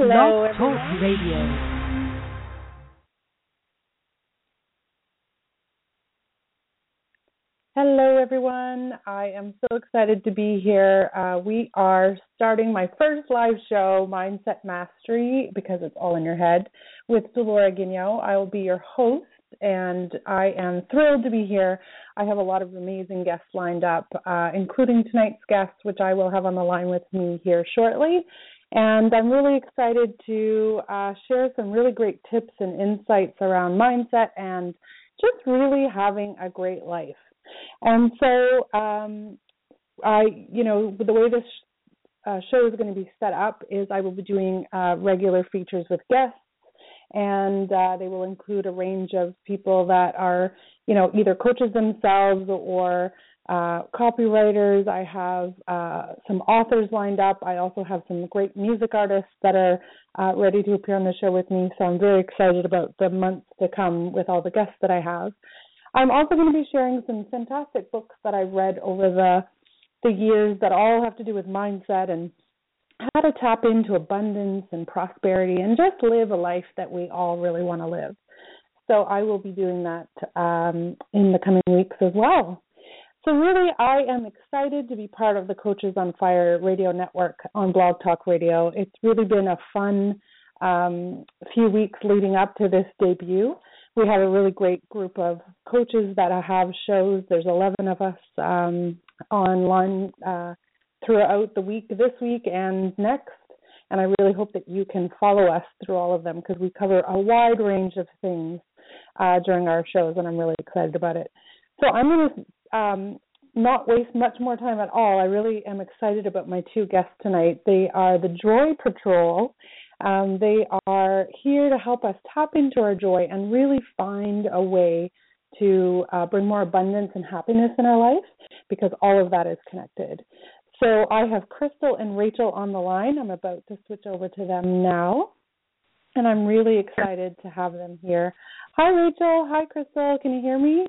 Hello, Blog Talk everyone. Radio. Hello, everyone. I am so excited to be here. We are starting my first live show, Mindset Mastery, because it's all in your head, with Delora Guigneault. I will be your host, and I am thrilled to be here. I have a lot of amazing guests lined up, including tonight's guest, which I will have on the line with me here shortly. And I'm really excited to share some really great tips and insights around mindset and just really having a great life. And so the way this show is going to be set up is I will be doing regular features with guests, and they will include a range of people that are, either coaches themselves or copywriters. I have some authors lined up. I also have some great music artists that are ready to appear on the show with me, so I'm very excited about the months to come with all the guests that I have. I'm also going to be sharing some fantastic books that I've read over the years that all have to do with mindset and how to tap into abundance and prosperity and just live a life that we all really want to live. So I will be doing that in the coming weeks as well. So really, I am excited to be part of the Coaches on Fire radio network on Blog Talk Radio. It's really been a fun few weeks leading up to this debut. We have a really great group of coaches that have shows. There's 11 of us online throughout the week, this week and next. And I really hope that you can follow us through all of them because we cover a wide range of things during our shows, and I'm really excited about it. So I'm going to not waste much more time at all. I really am excited about my two guests tonight. They are the Joy Patrol. They are here to help us tap into our joy and really find a way to bring more abundance and happiness in our life, because all of that is connected. So I have Crystal and Rachel on the line. I'm about to switch over to them now, and I'm really excited to have them here. Hi, Rachel. Hi, Crystal. Can you hear me?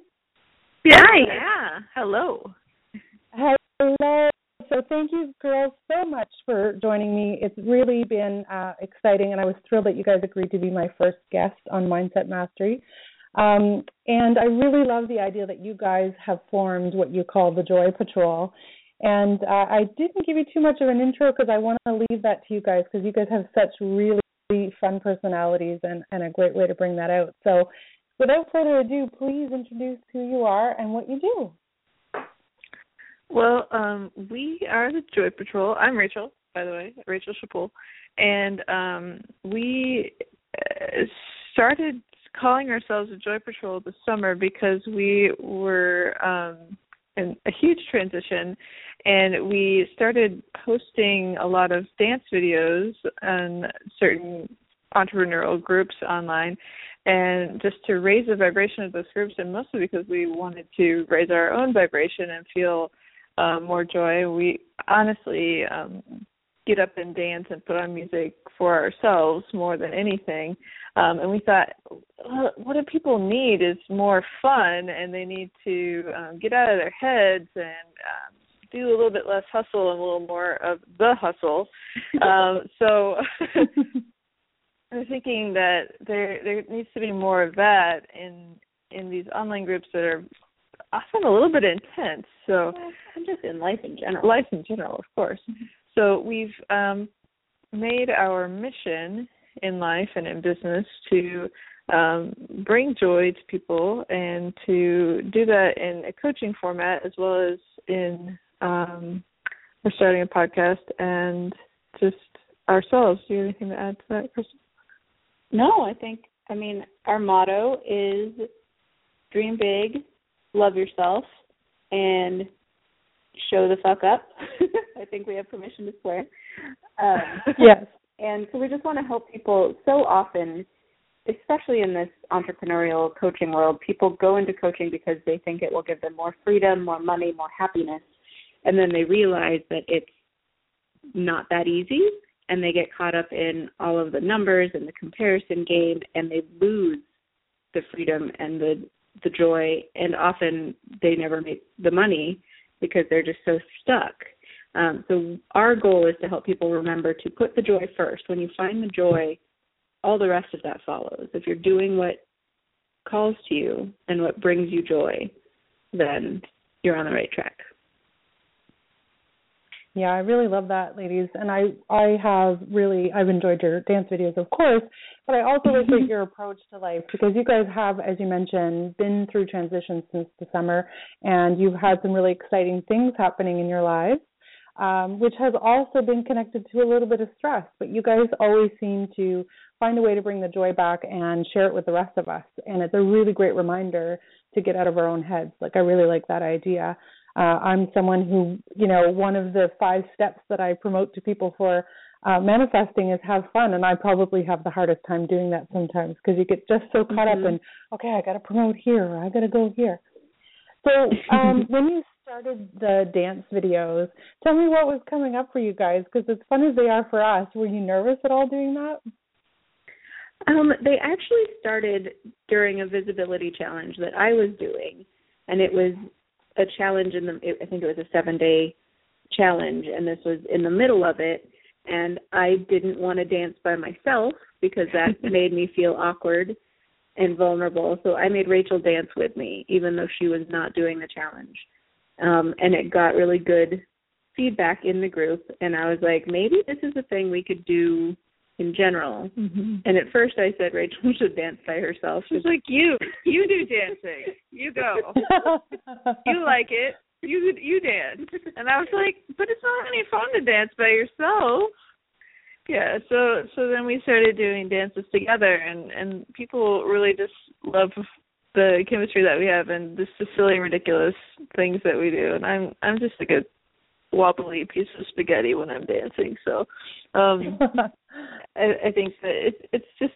Yeah. Hello. Hello. So thank you, girls, so much for joining me. It's really been exciting, and I was thrilled that you guys agreed to be my first guest on Mindset Mastery. And I really love the idea that you guys have formed what you call the Joy Patrol. And I didn't give you too much of an intro because I want to leave that to you guys because you guys have such really fun personalities and a great way to bring that out. So without further ado, please introduce who you are and what you do. Well, we are the Joy Patrol. I'm Rachel, by the way, Rachel Chapoul. And we started calling ourselves the Joy Patrol this summer because we were in a huge transition, and we started posting a lot of dance videos on certain entrepreneurial groups online, and just to raise the vibration of those groups, and mostly because we wanted to raise our own vibration and feel more joy. We honestly get up and dance and put on music for ourselves more than anything. And we thought, what do people need is more fun, and they need to get out of their heads and do a little bit less hustle and a little more of the hustle. So I'm thinking that there needs to be more of that in these online groups that are often a little bit intense. So and just in life in general. Life in general, of course. So we've made our mission in life and in business to bring joy to people and to do that in a coaching format as well as in we're starting a podcast and just ourselves. Do you have anything to add to that, Kristen? No, our motto is dream big, love yourself, and show the fuck up. I think we have permission to swear. Yes. And so we just want to help people. So often, especially in this entrepreneurial coaching world, people go into coaching because they think it will give them more freedom, more money, more happiness. And then they realize that it's not that easy, and they get caught up in all of the numbers and the comparison game, and they lose the freedom and the joy, and often they never make the money because they're just so stuck. So our goal is to help people remember to put the joy first. When you find the joy, all the rest of that follows. If you're doing what calls to you and what brings you joy, then you're on the right track. Yeah, I really love that, ladies. And I've enjoyed your dance videos, of course, but I also appreciate your approach to life, because you guys have, as you mentioned, been through transitions since the summer, and you've had some really exciting things happening in your lives, which has also been connected to a little bit of stress. But you guys always seem to find a way to bring the joy back and share it with the rest of us. And it's a really great reminder to get out of our own heads. Like, I really like that idea. I'm someone who, one of the 5 steps that I promote to people for manifesting is have fun. And I probably have the hardest time doing that sometimes, because you get just so caught up in, okay, I got to promote here, or I got to go here. So when you started the dance videos, tell me what was coming up for you guys, because as fun as they are for us, were you nervous at all doing that? They actually started during a visibility challenge that I was doing, and it was a challenge I think it was a 7-day challenge, and this was in the middle of it, and I didn't want to dance by myself because that made me feel awkward and vulnerable. So I made Rachel dance with me, even though she was not doing the challenge. And it got really good feedback in the group, and I was like, maybe this is a thing we could do in general. And at first I said Rachel should dance by herself. She's like, you do dancing. You go. You like it. You dance. And I was like, but it's not any fun to dance by yourself. Yeah, so then we started doing dances together, and people really just love the chemistry that we have and just the silly, ridiculous things that we do. And I'm just like a wobbly piece of spaghetti when I'm dancing. So I think that it's just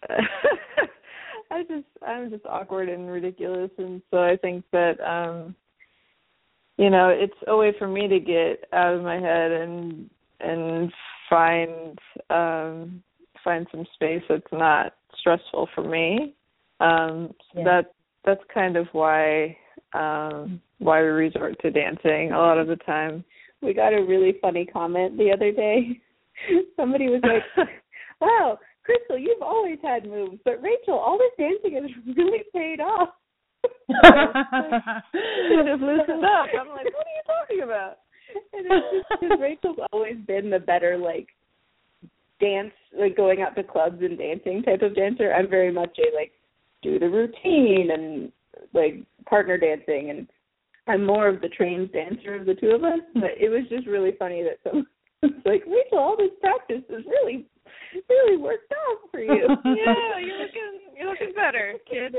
I'm just awkward and ridiculous, and so I think that it's a way for me to get out of my head and find some space that's not stressful for me. That's kind of why we resort to dancing a lot of the time. We got a really funny comment the other day. Somebody was like, wow, Crystal, you've always had moves, but Rachel, all this dancing has really paid off. Should have loosened up. I'm like, what are you talking about? And it's just because Rachel's always been the better, dance, going out to clubs and dancing type of dancer. I'm very much a, do the routine and, partner dancing, and I'm more of the trained dancer of the two of us. But it was just really funny that someone was like, Rachel, all this practice has really, really worked out for you. Yeah, you're looking better, kid.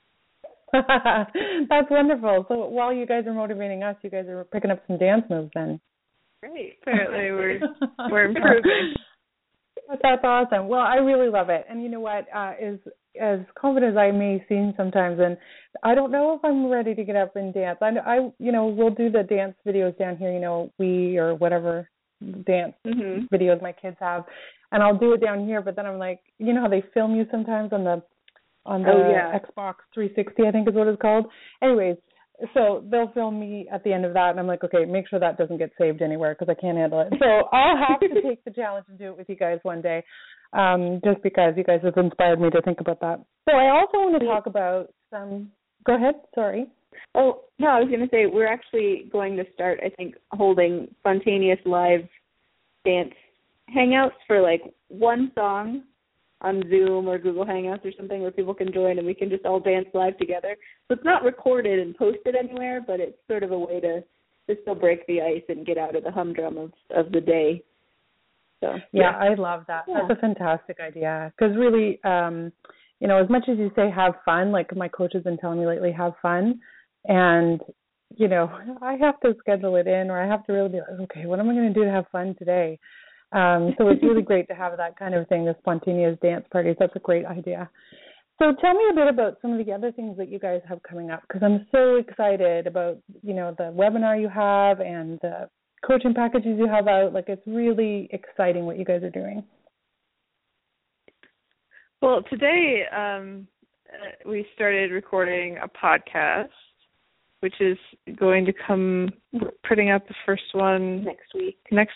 That's wonderful. So while you guys are motivating us, you guys are picking up some dance moves then. Great. Apparently we're improving. That's awesome. Well, I really love it. And you know what? As confident as I may seem sometimes, and I don't know if I'm ready to get up and dance. I we'll do the dance videos down here, we or whatever dance videos my kids have, and I'll do it down here. But then I'm like, how they film you sometimes on the Xbox 360, I think is what it's called. Anyways, so they'll film me at the end of that, and I'm like, okay, make sure that doesn't get saved anywhere because I can't handle it. So I'll have to take the challenge and do it with you guys one day, just because you guys have inspired me to think about that. So I also want to talk about some – go ahead, sorry. Oh, no, I was going to say we're actually going to start, I think, holding spontaneous live dance hangouts for, one song on Zoom or Google Hangouts or something where people can join and we can just all dance live together. So it's not recorded and posted anywhere, but it's sort of a way to still break the ice and get out of the humdrum of the day. So yeah, I love that. Yeah. That's a fantastic idea because really, as much as you say have fun, like my coach has been telling me lately, have fun, and I have to schedule it in, or I have to really be like, okay, what am I going to do to have fun today? So it's really great to have that kind of thing, the spontaneous dance parties. That's a great idea. So tell me a bit about some of the other things that you guys have coming up, because I'm so excited about, the webinar you have and the coaching packages you have out. It's really exciting what you guys are doing. Well, today we started recording a podcast, which is going to come, we're putting out the first one next week.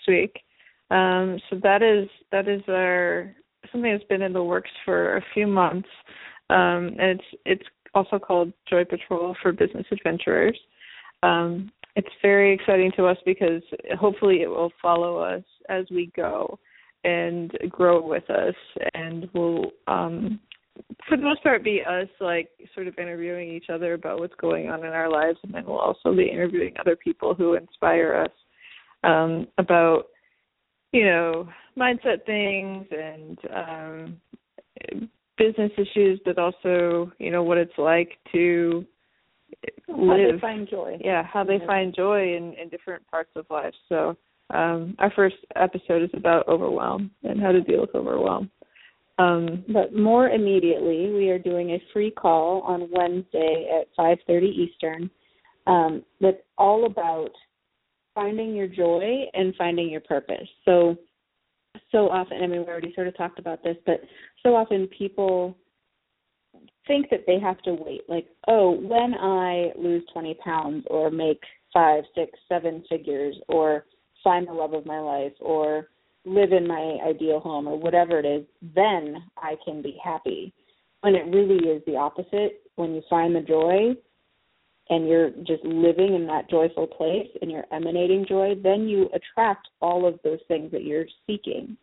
So that is our something that's been in the works for a few months, and it's also called Joy Patrol for Business Adventurers. It's very exciting to us because hopefully it will follow us as we go and grow with us, and will for the most part be us like sort of interviewing each other about what's going on in our lives, and then we'll also be interviewing other people who inspire us about, you know, mindset things and business issues, but also, you know, what it's like to live. How they find joy. Yeah, how they find joy in different parts of life. So our first episode is about overwhelm and how to deal with overwhelm. But more immediately, we are doing a free call on Wednesday at 5:30 Eastern that's all about finding your joy and finding your purpose. So often, I mean, we already sort of talked about this, but so often people think that they have to wait. Like, oh, when I lose 20 pounds or make 5, 6, 7 figures or find the love of my life or live in my ideal home or whatever it is, then I can be happy. When it really is the opposite. When you find the joy and you're just living in that joyful place and you're emanating joy, then you attract all of those things that you're seeking.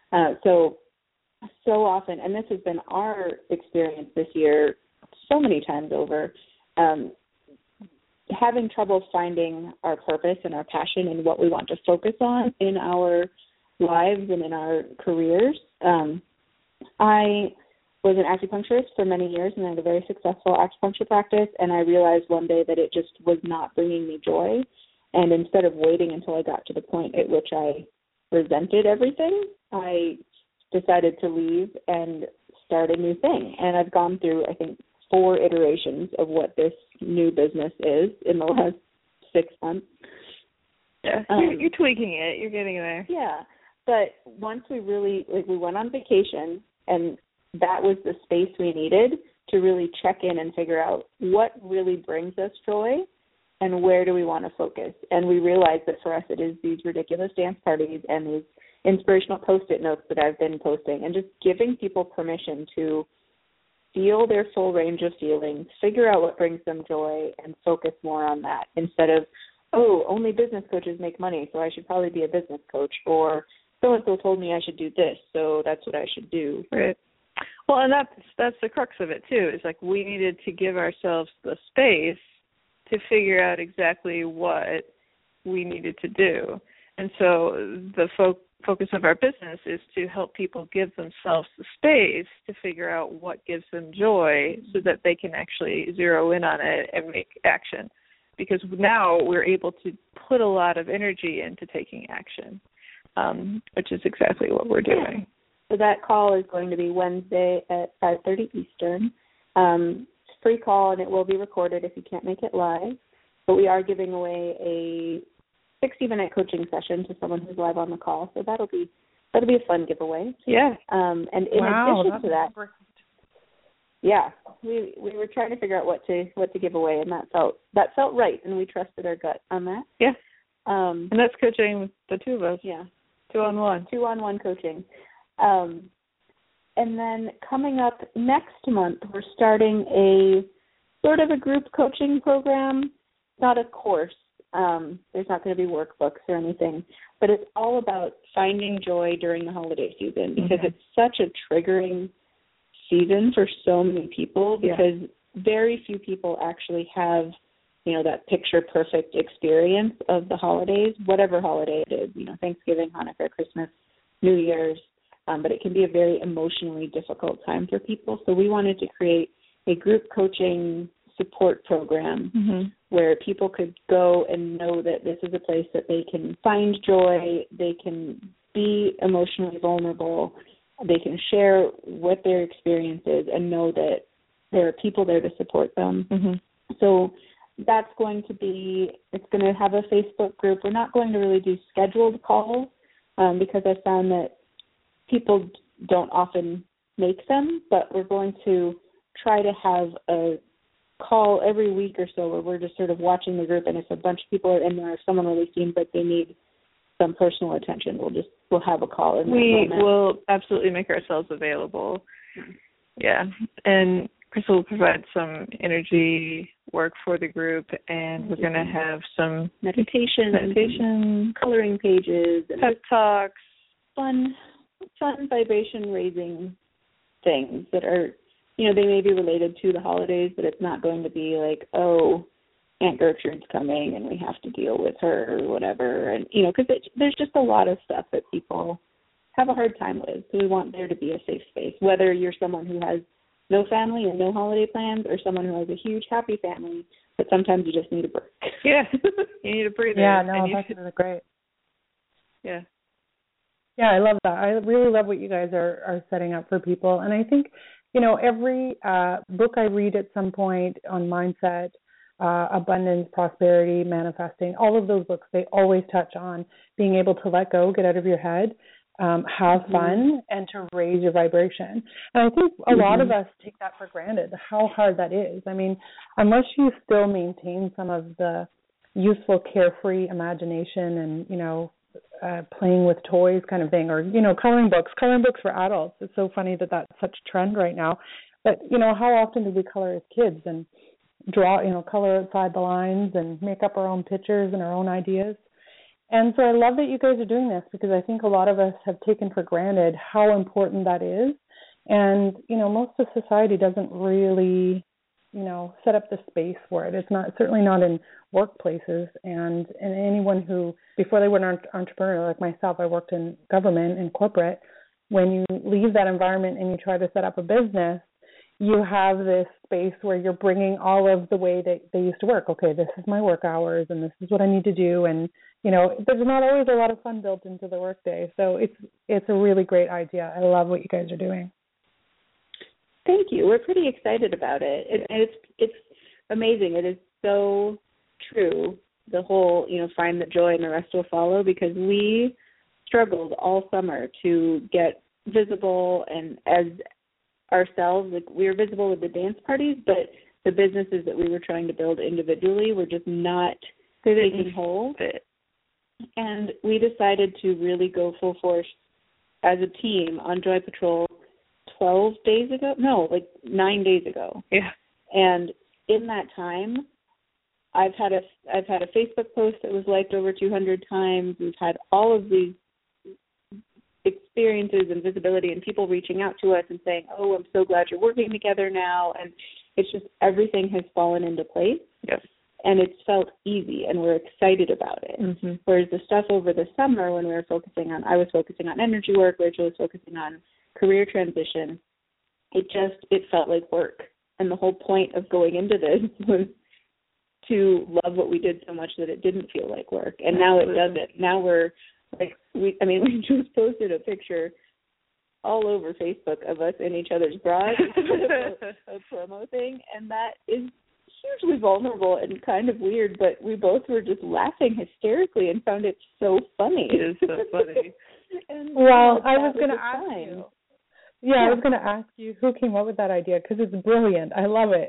So often, and this has been our experience this year so many times over, having trouble finding our purpose and our passion and what we want to focus on in our lives and in our careers. I was an acupuncturist for many years, and I had a very successful acupuncture practice, and I realized one day that it just was not bringing me joy. And instead of waiting until I got to the point at which I resented everything, I decided to leave and start a new thing. And I've gone through, I think, 4 iterations of what this new business is in the last 6 months. Yeah, you're tweaking it. You're getting there. Yeah. But once we really, we went on vacation, and that was the space we needed to really check in and figure out what really brings us joy and where do we want to focus. And we realized that for us it is these ridiculous dance parties and these inspirational Post-it notes that I've been posting, and just giving people permission to feel their full range of feelings, figure out what brings them joy, and focus more on that instead of, oh, only business coaches make money, so I should probably be a business coach, or so-and-so told me I should do this, so that's what I should do. Right. Well, and that's the crux of it, too. It's like we needed to give ourselves the space to figure out exactly what we needed to do. And so the focus of our business is to help people give themselves the space to figure out what gives them joy so that they can actually zero in on it and make action. Because now we're able to put a lot of energy into taking action, which is exactly what we're doing. So that call is going to be Wednesday at 5:30 Eastern. It's a free call, and it will be recorded if you can't make it live. But we are giving away a 60-minute coaching session to someone who's live on the call. So that'll be a fun giveaway. Yeah. And in addition to that, yeah, we were trying to figure out what to give away, and that felt right, and we trusted our gut on that. Yeah. And that's coaching with the two of us. Yeah. 2-on-1. 2-on-1 coaching. And then coming up next month, we're starting a sort of a group coaching program, not a course. There's not going to be workbooks or anything, but it's all about finding joy during the holiday season, because it's such a triggering season for so many people, because very few people actually have, that picture perfect experience of the holidays, whatever holiday it is, Thanksgiving, Hanukkah, Christmas, New Year's, but it can be a very emotionally difficult time for people. So we wanted to create a group coaching support program where people could go and know that this is a place that they can find joy, they can be emotionally vulnerable, they can share what their experience is, and know that there are people there to support them. So that's going to be, it's going to have a Facebook group. We're not going to really do scheduled calls because I found that people don't often make them, but we're going to try to have a call every week or so where we're just sort of watching the group, and if a bunch of people are in there, if someone really seems like they need some personal attention, we'll have a call in that We moment. will absolutely make ourselves available. Yeah. And Crystal will provide some energy work for the group, and we're going to have some meditation, coloring pages, pep talks, fun vibration raising things that are, you know, they may be related to the holidays, but it's not going to be like, oh, Aunt Gertrude's coming and we have to deal with her or whatever. And, you know, because there's just a lot of stuff that people have a hard time with. So we want there to be a safe space, whether you're someone who has no family and no holiday plans or someone who has a huge happy family, but sometimes you just need a break. Yeah, you need a breather. Yeah, no, that's really great. Yeah. Yeah, I love that. I really love what you guys are setting up for people. And I think, you know, every book I read at some point on mindset, abundance, prosperity, manifesting, all of those books, they always touch on being able to let go, get out of your head, have fun, and to raise your vibration. And I think a lot of us take that for granted, how hard that is. I mean, unless you still maintain some of the useful, carefree imagination and, you know, playing with toys kind of thing, or, you know, coloring books for adults. It's so funny that that's such a trend right now. But, you know, how often did we color as kids and draw, you know, color outside the lines and make up our own pictures and our own ideas? And so I love that you guys are doing this, because I think a lot of us have taken for granted how important that is. And, you know, most of society doesn't really, you know, set up the space for it. It's not, certainly not in workplaces. And anyone who, before they were an entrepreneur like myself, I worked in government and corporate. When you leave that environment and you try to set up a business, you have this space where you're bringing all of the way that they used to work. Okay, this is my work hours and this is what I need to do. And, you know, there's not always a lot of fun built into the workday. So it's a really great idea. I love what you guys are doing. Thank you. We're pretty excited about it. It's amazing. It is so true. The whole, you know, find the joy and the rest will follow, because we struggled all summer to get visible and as ourselves. Like, we were visible with the dance parties, but the businesses that we were trying to build individually were just not taking hold. And we decided to really go full force as a team on Joy Patrol 9 days ago. Yeah. And in that time, I've had a Facebook post that was liked over 200 times. We've had all of these experiences and visibility, and people reaching out to us and saying, "Oh, I'm so glad you're working together now." And it's just, everything has fallen into place. Yes. And it's felt easy, and we're excited about it. Mm-hmm. Whereas the stuff over the summer, when I was focusing on energy work, Rachel was focusing on career transition, it felt like work. And the whole point of going into this was to love what we did so much that it didn't feel like work. And now it doesn't. Now we're like, we just posted a picture all over Facebook of us in each other's bras, a promo thing, and that is hugely vulnerable and kind of weird, but we both were just laughing hysterically and found it so funny. It is so funny. Well, I was going to ask you. Yeah, I was going to ask you who came up with that idea, because it's brilliant. I love it.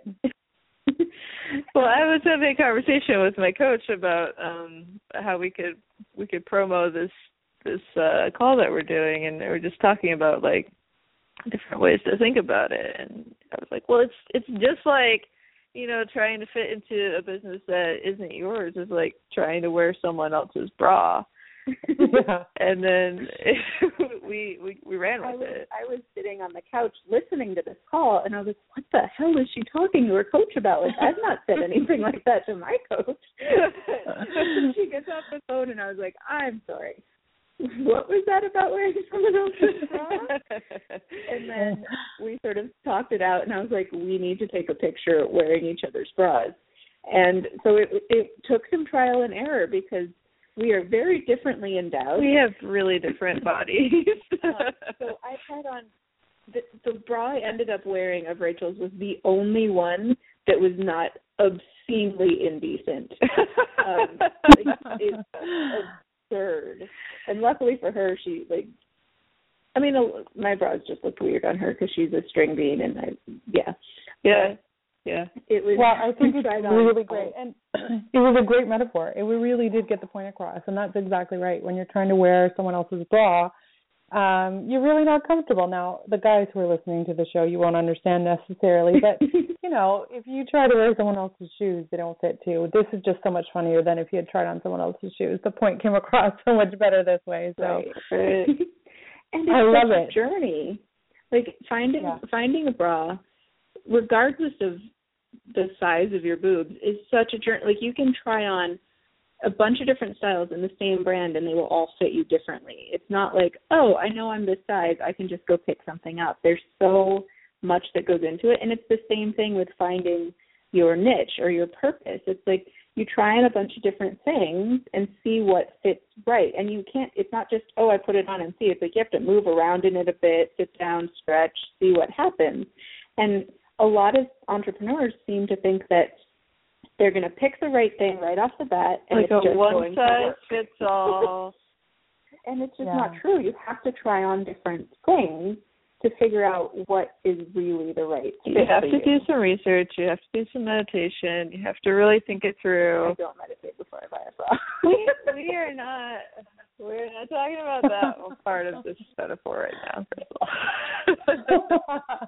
Well, I was having a conversation with my coach about how we could promo this call that we're doing, and we were just talking about like different ways to think about it. And I was like, well, it's just like, you know, trying to fit into a business that isn't yours is like trying to wear someone else's bra. Yeah. And then we ran with it. I was sitting on the couch listening to this call, and I was like, what the hell is she talking to her coach about? Like, I've not said anything like that to my coach. She gets off the phone, and I was like, I'm sorry. What was that about wearing someone else's bra? And then we sort of talked it out, and I was like, we need to take a picture wearing each other's bras. And so it took some trial and error, because we are very differently endowed. We have really different bodies. So I had on, the bra I ended up wearing of Rachel's was the only one that was not obscenely indecent. It's absurd. And luckily for her, my bras just looked weird on her because she's a string bean, and yeah. Yeah. It was. Well, I think it's really on. great, and it was a great metaphor. It really did get the point across, and that's exactly right. When you're trying to wear someone else's bra, you're really not comfortable. Now, the guys who are listening to the show, you won't understand necessarily, but if you try to wear someone else's shoes, they don't fit too. This is just so much funnier than if you had tried on someone else's shoes. The point came across so much better this way. So, right. And it's I love such a journey. Like finding a bra, regardless of the size of your boobs, is such a journey. Like you can try on a bunch of different styles in the same brand and they will all fit you differently. It's not like, oh, I know I'm this size, I can just go pick something up. There's so much that goes into it. And it's the same thing with finding your niche or your purpose. It's like you try on a bunch of different things and see what fits right. And you can't, it's not just, oh, I put it on and see. It's like you have to move around in it a bit, sit down, stretch, see what happens. And a lot of entrepreneurs seem to think that they're going to pick the right thing right off the bat, and like it's just one size fits all. And it's just not true. You have to try on different things to figure out what is really the right fit. You have to do some research. You have to do some meditation. You have to really think it through. I don't meditate before I buy a bra. We're not talking about that part of this metaphor right now, Crystal.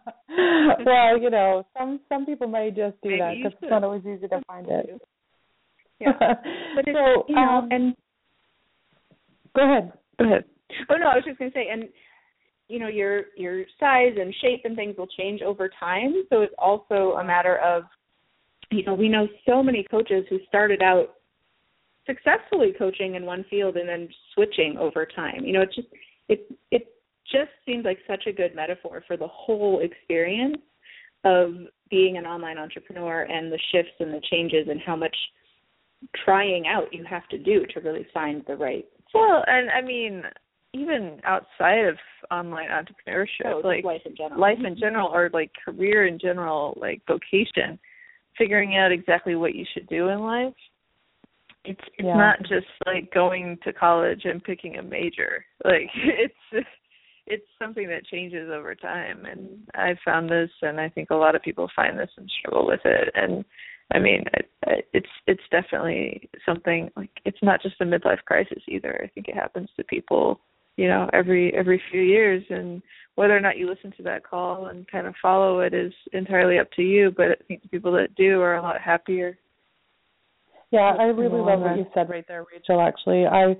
Well, some people may just do that because it's not always easy to find it. Yeah, but it's, and go ahead. Go ahead. Oh no, I was just going to say, and your size and shape and things will change over time. So it's also a matter of, we know so many coaches who started out successfully coaching in one field and then switching over time. It just seems like such a good metaphor for the whole experience of being an online entrepreneur and the shifts and the changes and how much trying out you have to do to really find the right. Well, and I mean, even outside of online entrepreneurship, like life in general, or like career in general, like vocation, figuring out exactly what you should do in life. It's not just like going to college and picking a major. Like it's something that changes over time, and I've found this, and I think a lot of people find this and struggle with it. And I mean, it's definitely something, like, it's not just a midlife crisis either. I think it happens to people, every few years, and whether or not you listen to that call and kind of follow it is entirely up to you. But I think the people that do are a lot happier. Yeah, I really love what you said right there, Rachel. Actually, I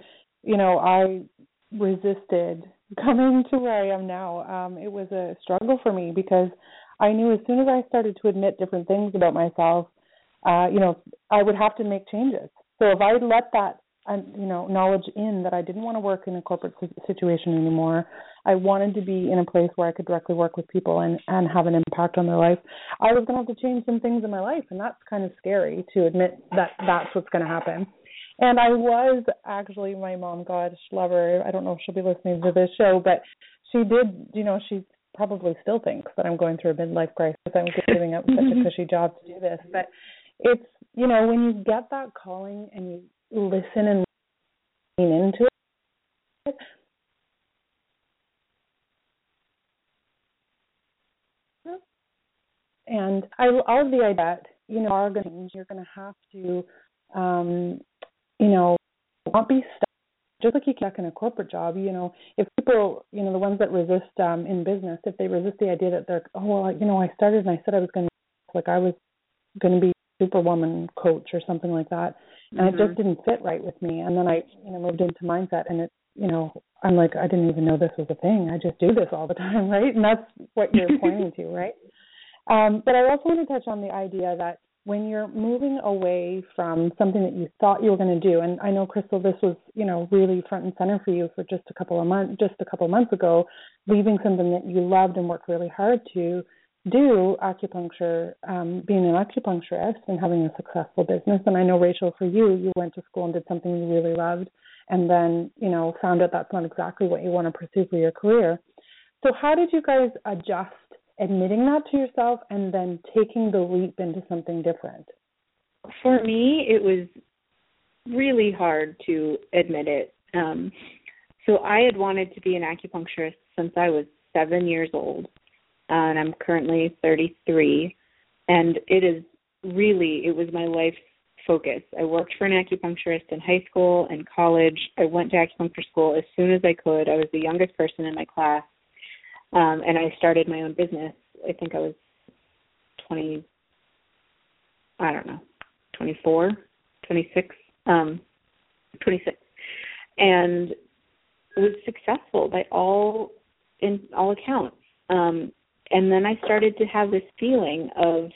resisted coming to where I am now. It was a struggle for me because I knew as soon as I started to admit different things about myself, I would have to make changes. So if I let that, knowledge in that I didn't want to work in a corporate situation anymore, I wanted to be in a place where I could directly work with people and have an impact on their life, I was going to have to change some things in my life, and that's kind of scary to admit that that's what's going to happen. And I was actually, my mom, God love her, I don't know if she'll be listening to this show, but she did, she probably still thinks that I'm going through a midlife crisis. I'm giving up such a cushy job to do this. But it's, when you get that calling and you listen and lean into it, and I love the idea that, you're going to have to, not be stuck. Just like you can in a corporate job, if people, the ones that resist in business, if they resist the idea that they're, I started and I said I was going to be superwoman coach or something like that, and it just didn't fit right with me. And then I, moved into mindset, and it, I'm like, I didn't even know this was a thing. I just do this all the time, right? And that's what you're pointing to, right? But I also want to touch on the idea that when you're moving away from something that you thought you were going to do, and I know, Crystal, this was, really front and center for you for just a couple of months ago, leaving something that you loved and worked really hard to do, acupuncture, being an acupuncturist and having a successful business. And I know, Rachel, for you went to school and did something you really loved, and then, found out that's not exactly what you want to pursue for your career. So how did you guys adjust admitting that to yourself and then taking the leap into something different? For me, it was really hard to admit it. So I had wanted to be an acupuncturist since I was 7 years old, and I'm currently 33. And it was my life's focus. I worked for an acupuncturist in high school and college. I went to acupuncture school as soon as I could. I was the youngest person in my class, and I started my own business. I think I was 24, 26, 26, and was successful in all accounts. And then I started to have this feeling of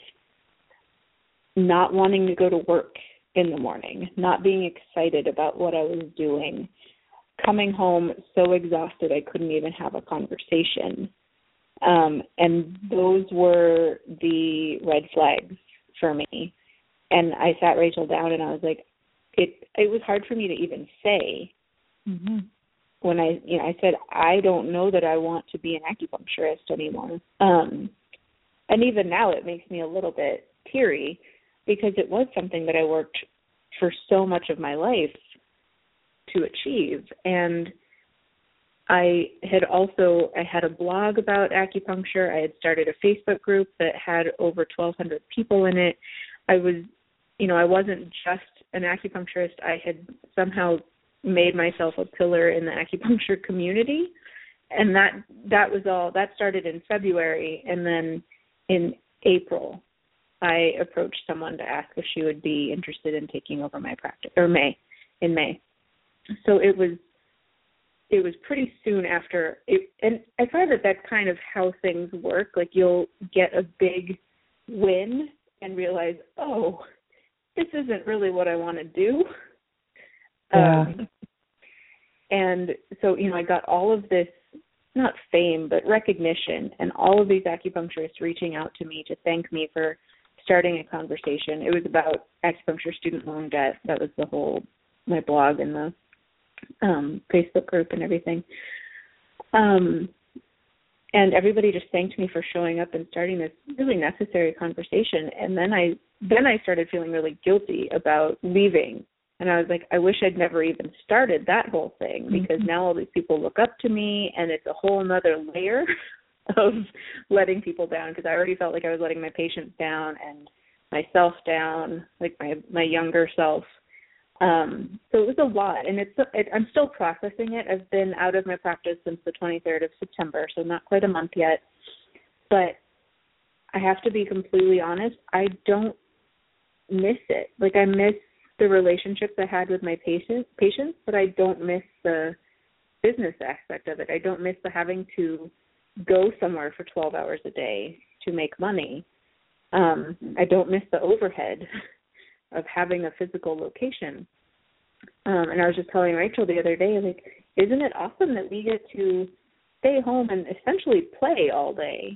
not wanting to go to work in the morning, not being excited about what I was doing, coming home so exhausted I couldn't even have a conversation. And those were the red flags for me. And I sat Rachel down and I was like, it was hard for me to even say. Mm-hmm. When I said, I don't know that I want to be an acupuncturist anymore. And even now it makes me a little bit teary because it was something that I worked for so much of my life to achieve. And I had a blog about acupuncture. I had started a Facebook group that had over 1,200 people in it. I wasn't just an acupuncturist. I had somehow made myself a pillar in the acupuncture community. And that was all. That started in February. And then in April, I approached someone to ask if she would be interested in taking over my practice, in May. So it was pretty soon after it, and I find that that's kind of how things work. Like you'll get a big win and realize, oh, this isn't really what I want to do. Yeah. And so, I got all of this, not fame, but recognition, and all of these acupuncturists reaching out to me to thank me for starting a conversation. It was about acupuncture student loan debt. That was my blog and the Facebook group and everything. And everybody just thanked me for showing up and starting this really necessary conversation. And then I started feeling really guilty about leaving. And I was like, I wish I'd never even started that whole thing, because now all these people look up to me, and it's a whole other layer of letting people down, because I already felt like I was letting my patients down and myself down, like my younger self. So it was a lot, and I'm still processing it. I've been out of my practice since the 23rd of September, so not quite a month yet. But I have to be completely honest, I don't miss it. Like, I miss the relationships I had with my patients, but I don't miss the business aspect of it. I don't miss the having to go somewhere for 12 hours a day to make money. I don't miss the overhead of having a physical location. And I was just telling Rachel the other day, like, isn't it awesome that we get to stay home and essentially play all day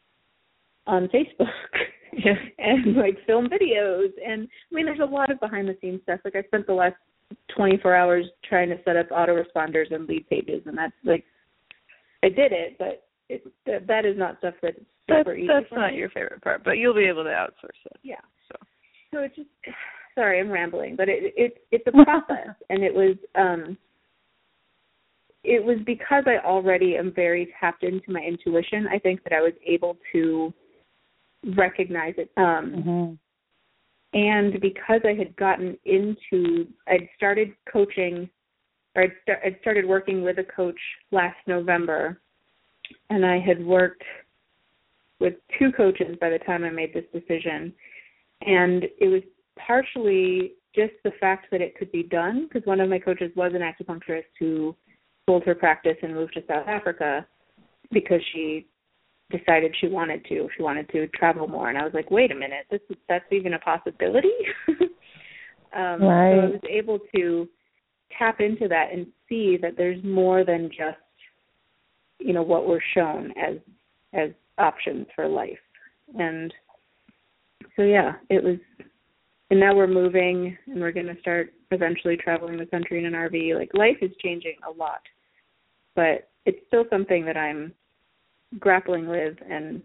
on Facebook and like film videos? And I mean, there's a lot of behind the scenes stuff. Like, I spent the last 24 hours trying to set up autoresponders and lead pages, and that's like, I did it, but that is not stuff that's super easy. That's not your favorite part, but you'll be able to outsource it. Yeah. So it's just, sorry, I'm rambling, but it's a process, and it was because I already am very tapped into my intuition. I think that I was able to recognize it, and because I had I'd started coaching, or I'd started working with a coach last November, and I had worked with 2 coaches by the time I made this decision. And it was partially just the fact that it could be done, because one of my coaches was an acupuncturist who sold her practice and moved to South Africa because she decided she wanted to travel more. And I was like, wait a minute, that's even a possibility? Right. So I was able to tap into that and see that there's more than just, what we're shown as options for life. And so, yeah, it was, and now we're moving, and we're going to start eventually traveling the country in an RV. Like, life is changing a lot, but it's still something that I'm grappling with and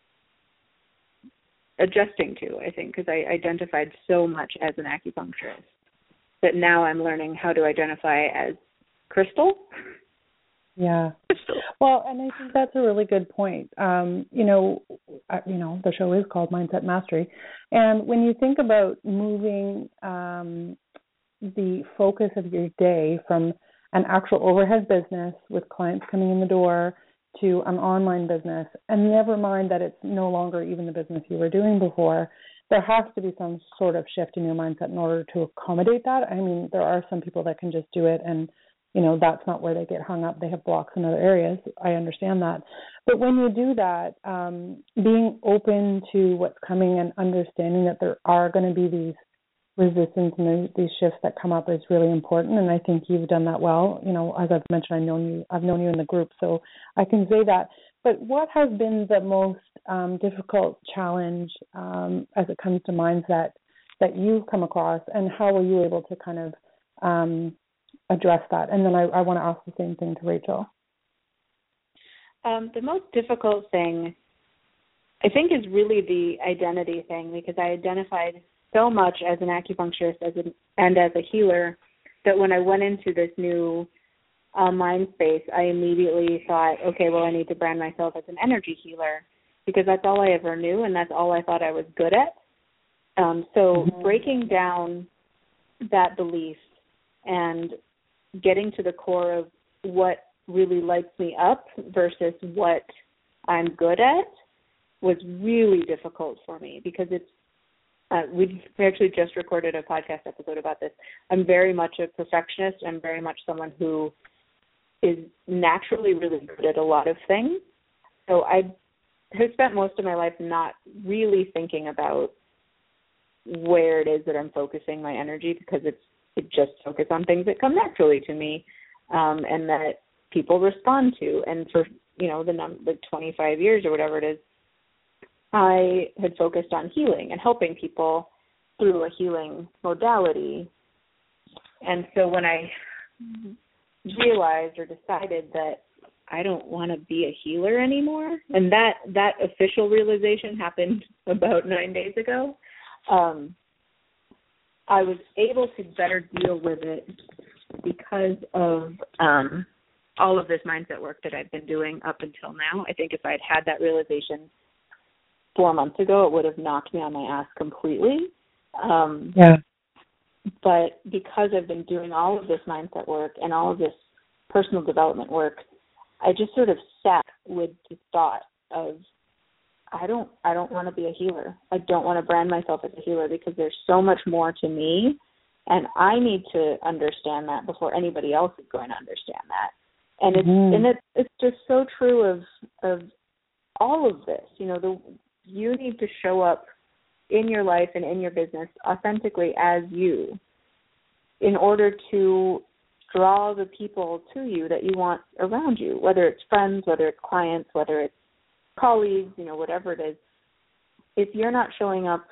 adjusting to, I think, because I identified so much as an acupuncturist that now I'm learning how to identify as Crystal. Yeah. Well, and I think that's a really good point. the show is called Mindset Mastery. And when you think about moving the focus of your day from an actual overhead business with clients coming in the door to an online business, and never mind that it's no longer even the business you were doing before, there has to be some sort of shift in your mindset in order to accommodate that. I mean, there are some people that can just do it and, that's not where they get hung up. They have blocks in other areas. I understand that. But when you do that, being open to what's coming and understanding that there are going to be these resistance and these shifts that come up is really important. And I think you've done that well. As I've mentioned, I've known you in the group, so I can say that. But what has been the most difficult challenge as it comes to mindset that you've come across, and how were you able to kind of address that? And then I want to ask the same thing to Rachel. The most difficult thing, I think, is really the identity thing, because I identified so much as an acupuncturist and as a healer that when I went into this new online space, I immediately thought, okay, well, I need to brand myself as an energy healer, because that's all I ever knew and that's all I thought I was good at. So breaking down that belief and getting to the core of what really lights me up versus what I'm good at was really difficult for me, because it's we actually just recorded a podcast episode about this. I'm very much a perfectionist. I'm very much someone who is naturally really good at a lot of things. So I have spent most of my life not really thinking about where it is that I'm focusing my energy, because it just focus on things that come naturally to me, and that people respond to. And for the 25 years or whatever it is, I had focused on healing and helping people through a healing modality. And so when I realized or decided that I don't want to be a healer anymore, and that official realization happened about 9 days ago, I was able to better deal with it because of all of this mindset work that I've been doing up until now. I think if I'd had that realization 4 months ago, it would have knocked me on my ass completely. But because I've been doing all of this mindset work and all of this personal development work, I just sort of sat with the thought of, I don't want to be a healer. I don't want to brand myself as a healer, because there's so much more to me, and I need to understand that before anybody else is going to understand that. And it's just so true of all of this. You need to show up in your life and in your business authentically as you, in order to draw the people to you that you want around you, whether it's friends, whether it's clients, whether it's colleagues, whatever it is. If you're not showing up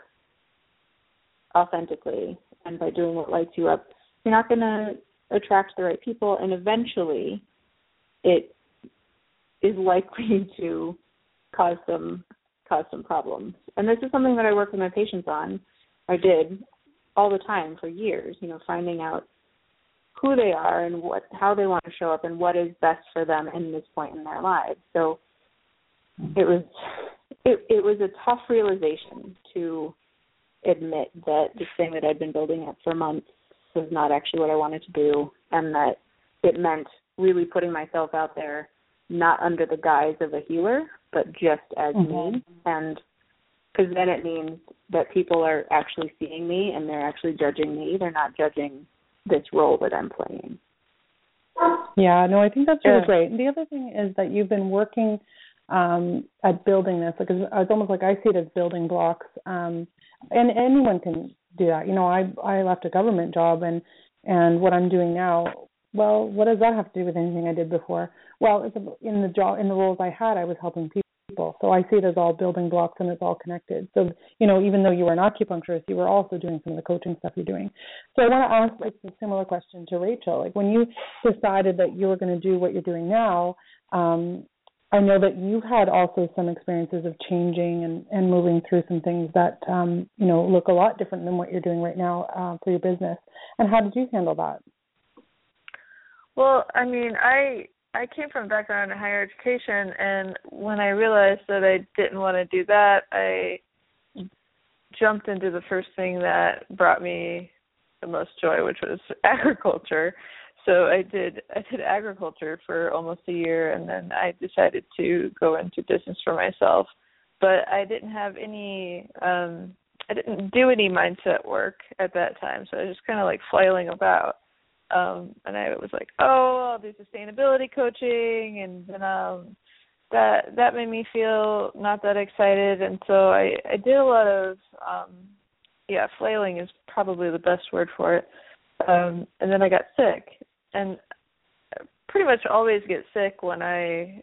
authentically and by doing what lights you up, you're not going to attract the right people, and eventually it is likely to cause some problems. And this is something that I work with my patients on. I did all the time for years, finding out who they are and how they want to show up and what is best for them in this point in their lives. So it was a tough realization to admit that this thing that I'd been building up for months was not actually what I wanted to do, and that it meant really putting myself out there, not under the guise of a healer, but just as me. And because then it means that people are actually seeing me and they're actually judging me. They're not judging this role that I'm playing. Yeah, no, I think that's really great. And the other thing is that you've been working at building this, because it's almost like I see it as building blocks, and anyone can do that. I left a government job, and what I'm doing now, well, what does that have to do with anything I did before? Well, it's in the roles I had, I was helping people. So I see it as all building blocks, and it's all connected. So, even though you were an acupuncturist, you were also doing some of the coaching stuff you're doing. So I want to ask a similar question to Rachel. Like, when you decided that you were going to do what you're doing now, I know that you've had also some experiences of changing and moving through some things that, look a lot different than what you're doing right now for your business. And how did you handle that? Well, I mean, I I came from a background in higher education, and when I realized that I didn't want to do that, I jumped into the first thing that brought me the most joy, which was agriculture. So I did agriculture for almost a year, and then I decided to go into business for myself. But I didn't have any I didn't do any mindset work at that time, so I was just kind of like flailing about. And I was like, oh, I'll do sustainability coaching, and then that made me feel not that excited, and so I did a lot of flailing is probably the best word for it. And then I got sick, and I pretty much always get sick when I'm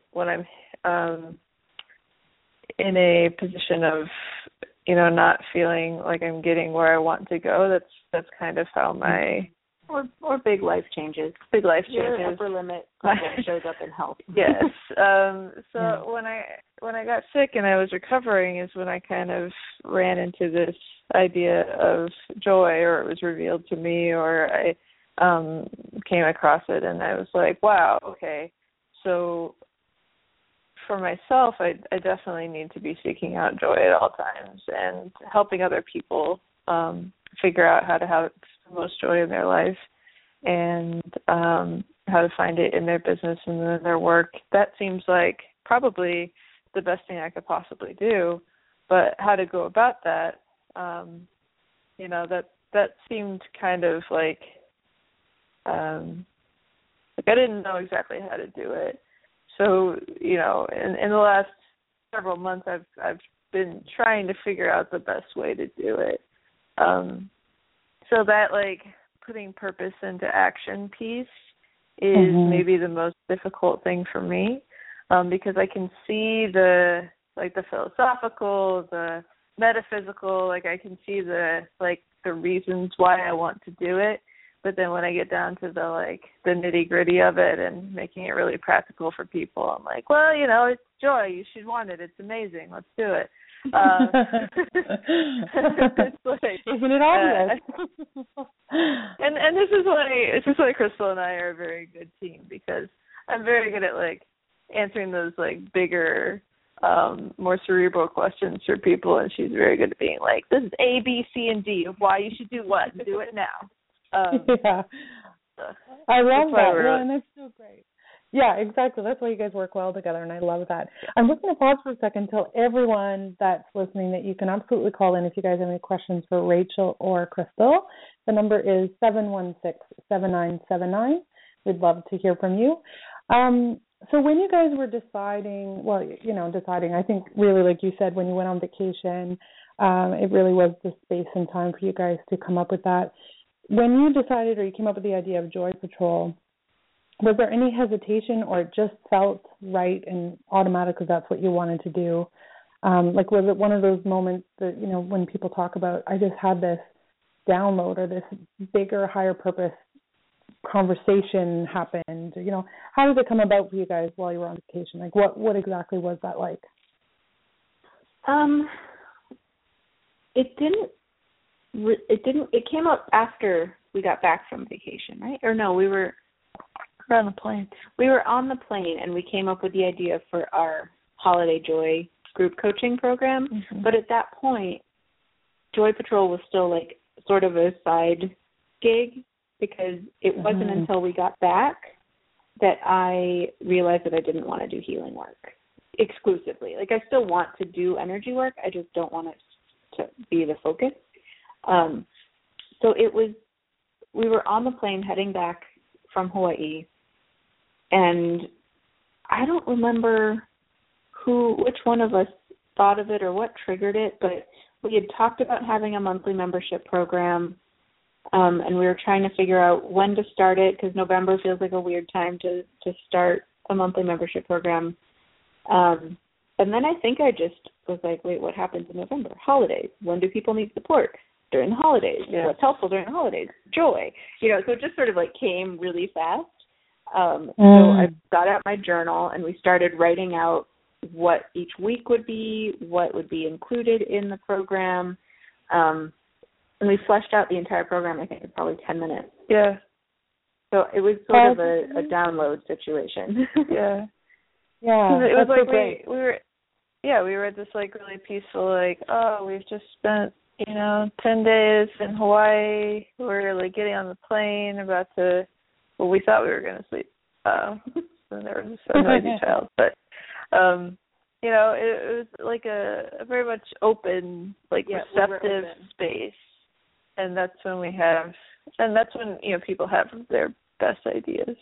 in a position of, not feeling like I'm getting where I want to go. That's kind of how my or big life changes. Your upper limit shows up in health. Yes. So when I got sick and I was recovering is when I kind of ran into this idea of joy, or it was revealed to me, or I came across it, and I was like, wow, okay. So for myself, I definitely need to be seeking out joy at all times and helping other people figure out how to have the most joy in their life, and how to find it in their business and in their work. That seems like probably the best thing I could possibly do. But how to go about that, that seemed kind of like I didn't know exactly how to do it. So, in the last several months, I've been trying to figure out the best way to do it. So that, like, putting purpose into action piece is maybe the most difficult thing for me, because I can see the philosophical, the metaphysical, like I can see the reasons why I want to do it. But then when I get down to the nitty-gritty of it and making it really practical for people, I'm like, well, it's joy. You should want it. It's amazing. Let's do it. It's like, isn't it obvious? and this is why Crystal and I are a very good team, because I'm very good at answering those bigger, more cerebral questions for people, and she's very good at being like, this is A, B, C, and D of why you should do what, and do it now. Yeah, I love that. Yeah, and that's so great. Yeah, exactly. That's why you guys work well together, and I love that. I'm just going to pause for a second, tell everyone that's listening that you can absolutely call in if you guys have any questions for Rachel or Crystal. The number is 716-7979. We'd love to hear from you. So when you guys were deciding, I think really, like you said, when you went on vacation, it really was the space and time for you guys to come up with that. When you decided, or you came up with the idea of Joy Patrol, was there any hesitation, or it just felt right and automatically that's what you wanted to do? Was it one of those moments that, when people talk about, I just had this download or this bigger, higher purpose conversation happened? How did it come about for you guys while you were on vacation? What exactly was that like? It came up after we got back from vacation, right? Or no, we were on the plane. We were on the plane, and we came up with the idea for our Holiday Joy group coaching program. Mm-hmm. But at that point, Joy Patrol was still sort of a side gig, because it wasn't until we got back that I realized that I didn't want to do healing work exclusively. I still want to do energy work. I just don't want it to be the focus. So we were on the plane heading back from Hawaii, and I don't remember which one of us thought of it or what triggered it, but we had talked about having a monthly membership program, and we were trying to figure out when to start it, because November feels like a weird time to start a monthly membership program. And then I think I just was like, wait, what happens in November? Holidays. When do people need support? During the holidays. Yeah. What's helpful during the holidays? Joy. So it just sort of came really fast. So I got out my journal, and we started writing out what each week would be, what would be included in the program. And we fleshed out the entire program, I think, in probably 10 minutes. Yeah. So it was sort of a download situation. Yeah. Yeah. It was like great. we were just like really peaceful, like, oh, we've just spent, 10 days in Hawaii. We're like getting on the plane, we thought we were going to sleep. And there was a noisy child. But, it was like a very much open, like receptive space. And that's when people have their best ideas.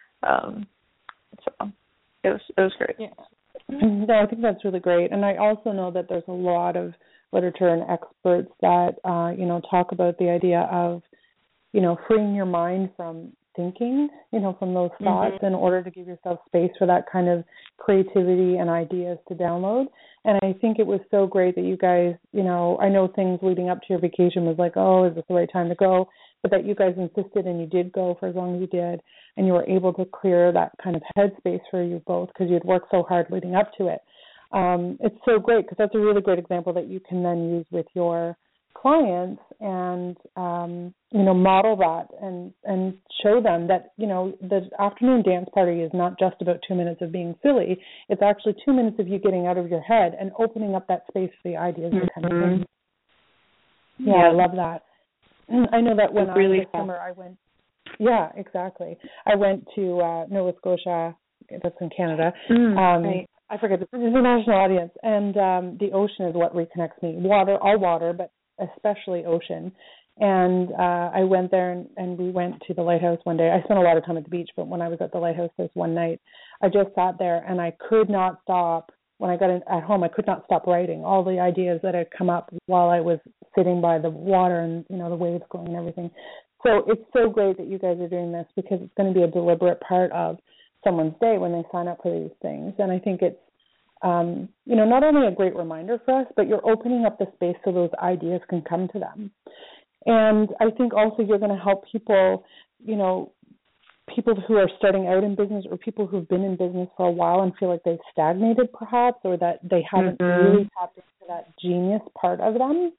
So it was great. Yeah. No, I think that's really great. And I also know that there's a lot of literature and experts that, talk about the idea of, freeing your mind from thinking, from those thoughts in order to give yourself space for that kind of creativity and ideas to download. And I think it was so great that you guys, I know things leading up to your vacation was like, oh, is this the right time to go? But that you guys insisted and you did go for as long as you did, and you were able to clear that kind of headspace for you both because you had worked so hard leading up to it. It's so great because that's a really great example that you can then use with your clients and, model that and show them that, the afternoon dance party is not just about 2 minutes of being silly. It's actually 2 minutes of you getting out of your head and opening up that space for the ideas that come in. Yeah, I love that. I know that when summer I went, yeah, exactly. I went to Nova Scotia, that's in Canada. Right. I forget, this is a national audience, and the ocean is what reconnects me. All water, but especially ocean. And I went there and we went to the lighthouse one day. I spent a lot of time at the beach, but when I was at the lighthouse this one night, I just sat there and I could not stop. When I got at home, I could not stop writing all the ideas that had come up while I was sitting by the water and, the waves going and everything. So it's so great that you guys are doing this because it's going to be a deliberate part of someone's day when they sign up for these things. And I think it's, not only a great reminder for us, but you're opening up the space so those ideas can come to them. And I think also you're going to help people, people who are starting out in business or people who've been in business for a while and feel like they've stagnated perhaps, or that they haven't really tapped into that genius part of them.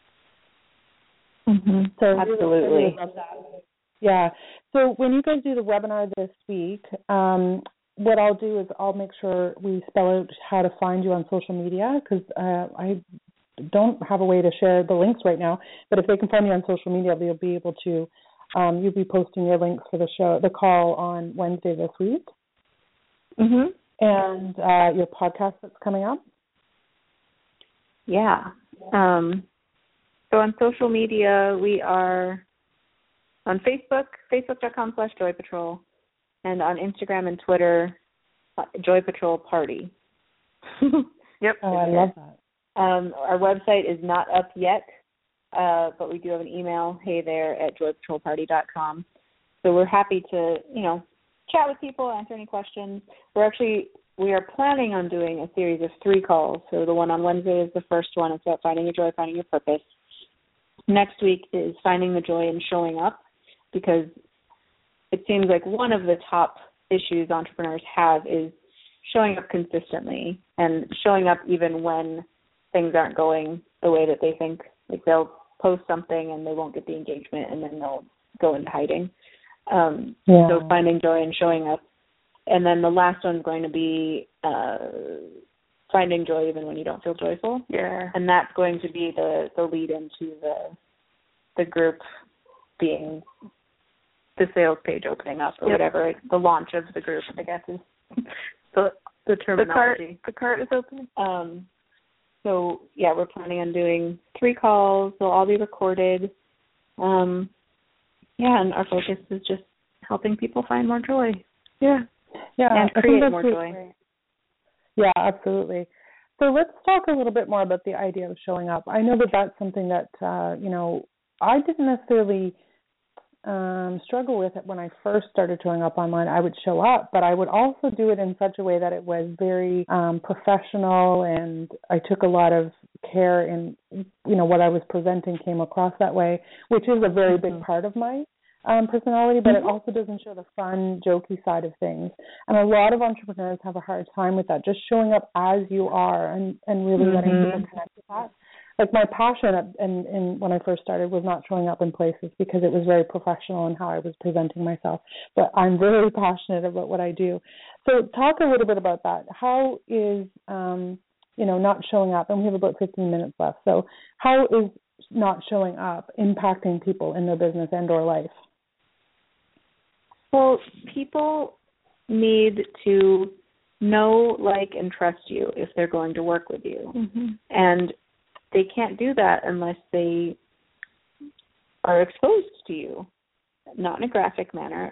So absolutely. Really love that. Yeah. So when you guys do the webinar this week, what I'll do is I'll make sure we spell out how to find you on social media because I don't have a way to share the links right now. But if they can find you on social media, they'll be able to. You'll be posting your links for the call on Wednesday this week. And your podcast that's coming up. Yeah. So on social media, we are on Facebook, facebook.com/Joy Patrol, and on Instagram and Twitter, Joy Patrol Party. Yep. Oh, I love that. Our website is not up yet, but we do have an email, heythere@joypatrolparty.com. So we're happy to, chat with people, answer any questions. We are planning on doing a series of 3 calls. So the one on Wednesday is the first one. It's about finding your joy, finding your purpose. Next week is finding the joy in showing up, because it seems like one of the top issues entrepreneurs have is showing up consistently and showing up even when things aren't going the way that they think. Like they'll post something and they won't get the engagement and then they'll go into hiding. So finding joy in showing up. And then the last one's going to be finding joy even when you don't feel joyful. Yeah. And that's going to be the lead into the group being the sales page opening up or whatever. The launch of the group, I guess, is the terminology. The cart is opening. So, we're planning on doing 3 calls. They'll all be recorded. And our focus is just helping people find more joy. Yeah, and create more joy. Great. Yeah, absolutely. So let's talk a little bit more about the idea of showing up. I know that that's something that, I didn't necessarily struggle with it when I first started showing up online. I would show up, but I would also do it in such a way that it was very professional, and I took a lot of care in, what I was presenting came across that way, which is a very big part of my personality, but it also doesn't show the fun, jokey side of things. And a lot of entrepreneurs have a hard time with that, just showing up as you are and really letting people connect with that. like my passion and when I first started was not showing up in places because it was very professional in how I was presenting myself. But I'm very passionate about what I do. So talk a little bit about that. How is not showing up, and we have about 15 minutes left. So how is not showing up impacting people in their business and or life? Well, people need to know, like, and trust you if they're going to work with you. Mm-hmm. And they can't do that unless they are exposed to you, not in a graphic manner.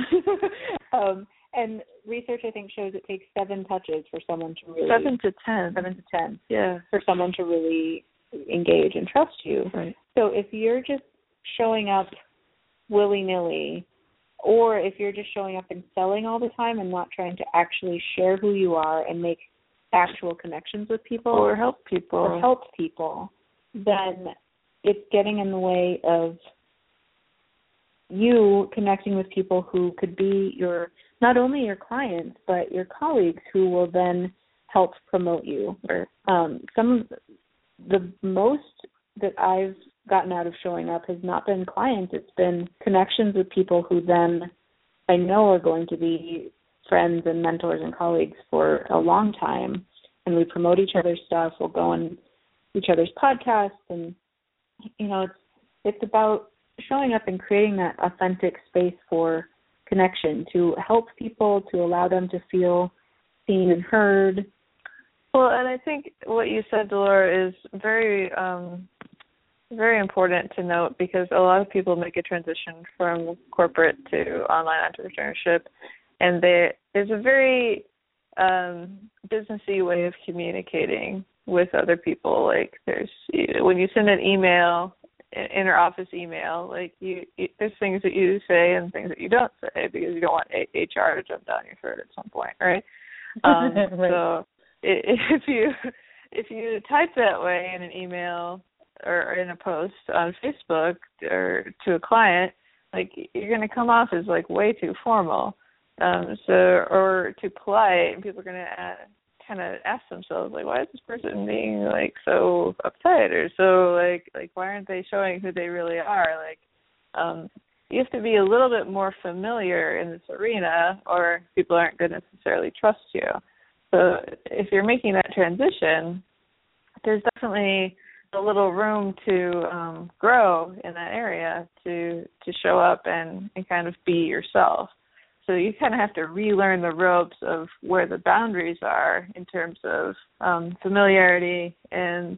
And research, I think, shows it takes 7 touches for someone to really... 7 to 10. 7 to 10. Yeah. For someone to really engage and trust you. Right. So if you're just showing up willy-nilly, or if you're just showing up and selling all the time and not trying to actually share who you are and make actual connections with people or help people, then it's getting in the way of you connecting with people who could be not only your clients but your colleagues who will then help promote you. Or some of the most that I've gotten out of showing up has not been clients, it's been connections with people who then I know are going to be friends and mentors and colleagues for a long time. And we promote each other's stuff. We'll go on each other's podcasts. And, it's about showing up and creating that authentic space for connection to help people, to allow them to feel seen and heard. Well, and I think what you said, Delora, is very, very important to note because a lot of people make a transition from corporate to online entrepreneurship. And there's a very businessy way of communicating with other people. Like when you send an email, inter-office email, like there's things that you say and things that you don't say because you don't want HR to jump down your throat at some point, right? Right. So if you type that way in an email or in a post on Facebook or to a client, like you're going to come off as like way too formal. Or too polite, and people are going to kind of ask themselves, like, why is this person being, like, so uptight or so, like why aren't they showing who they really are? Like, you have to be a little bit more familiar in this arena or people aren't going to necessarily trust you. So if you're making that transition, there's definitely a little room to grow in that area to show up and kind of be yourself. So you kind of have to relearn the ropes of where the boundaries are in terms of familiarity and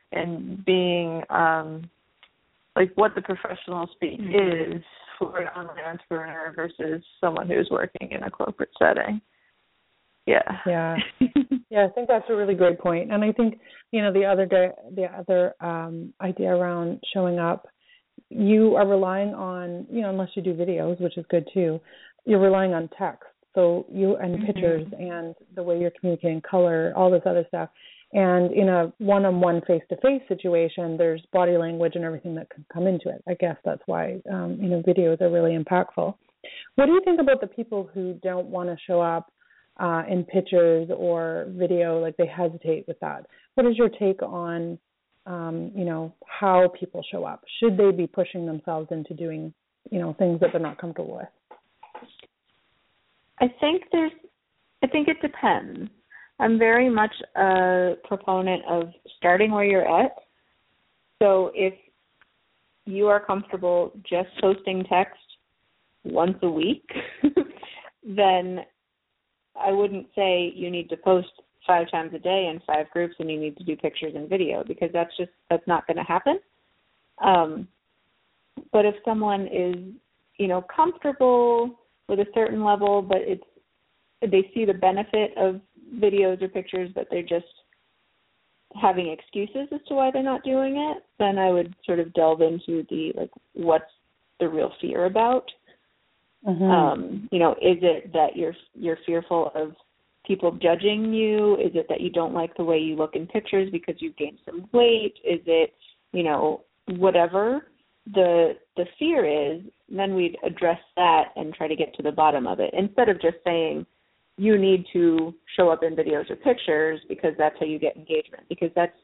being like what the professional speak is for an online entrepreneur versus someone who's working in a corporate setting. Yeah. Yeah. Yeah, I think that's a really great point. And I think, the other idea around showing up, you are relying on, unless you do videos, which is good too, you're relying on text. So and pictures and the way you're communicating, color, all this other stuff. And in a one-on-one face-to-face situation, there's body language and everything that can come into it. I guess that's why, videos are really impactful. What do you think about the people who don't want to show up in pictures or video, like they hesitate with that? What is your take on, how people show up? Should they be pushing themselves into doing, things that they're not comfortable with? I think it depends. I'm very much a proponent of starting where you're at. So if you are comfortable just posting text once a week, then I wouldn't say you need to post 5 times a day in 5 groups and you need to do pictures and video because that's not going to happen. But if someone is, comfortable with a certain level, but they see the benefit of videos or pictures, but they're just having excuses as to why they're not doing it, then I would sort of delve into what's the real fear about. Mm-hmm. Is it that you're fearful of people judging you? Is it that you don't like the way you look in pictures because you've gained some weight? Is it, whatever the fear is, then we'd address that and try to get to the bottom of it instead of just saying you need to show up in videos or pictures because that's how you get engagement, because that's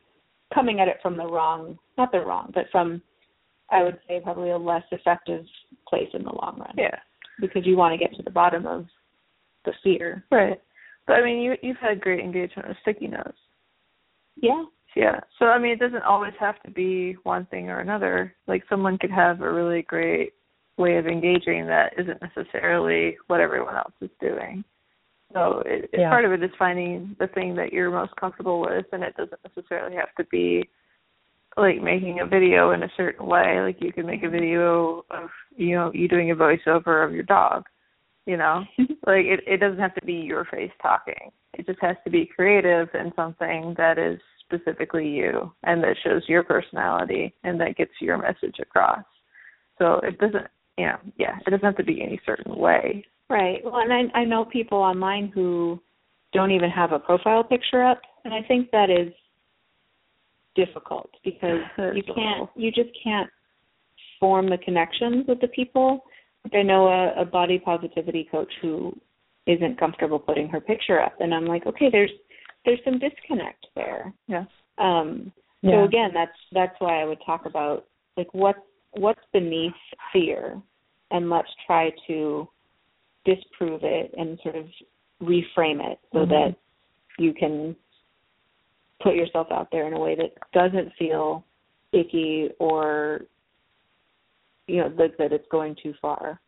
coming at it from but from, I would say, probably a less effective place in the long run. Yeah. Because you want to get to the bottom of the fear. Right. But, I mean, you've had great engagement with sticky notes. Yeah. Yeah. So, I mean, it doesn't always have to be one thing or another. Like, someone could have a really great way of engaging that isn't necessarily what everyone else is doing. So part of it is finding the thing that you're most comfortable with, and it doesn't necessarily have to be like making a video in a certain way. Like, you can make a video of, you doing a voiceover of your dog, like it doesn't have to be your face talking. It just has to be creative and something that is specifically you and that shows your personality and that gets your message across. So it doesn't, it doesn't have to be any certain way. Right. Well, and I know people online who don't even have a profile picture up, and I think that is difficult because you just can't form the connections with the people. Like, I know a body positivity coach who isn't comfortable putting her picture up, and I'm like, okay, there's some disconnect there. Yeah. So again, that's why I would talk about like what's beneath fear, and let's try to disprove it and sort of reframe it so that you can put yourself out there in a way that doesn't feel icky or that it's going too far.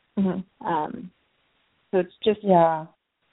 So it's just go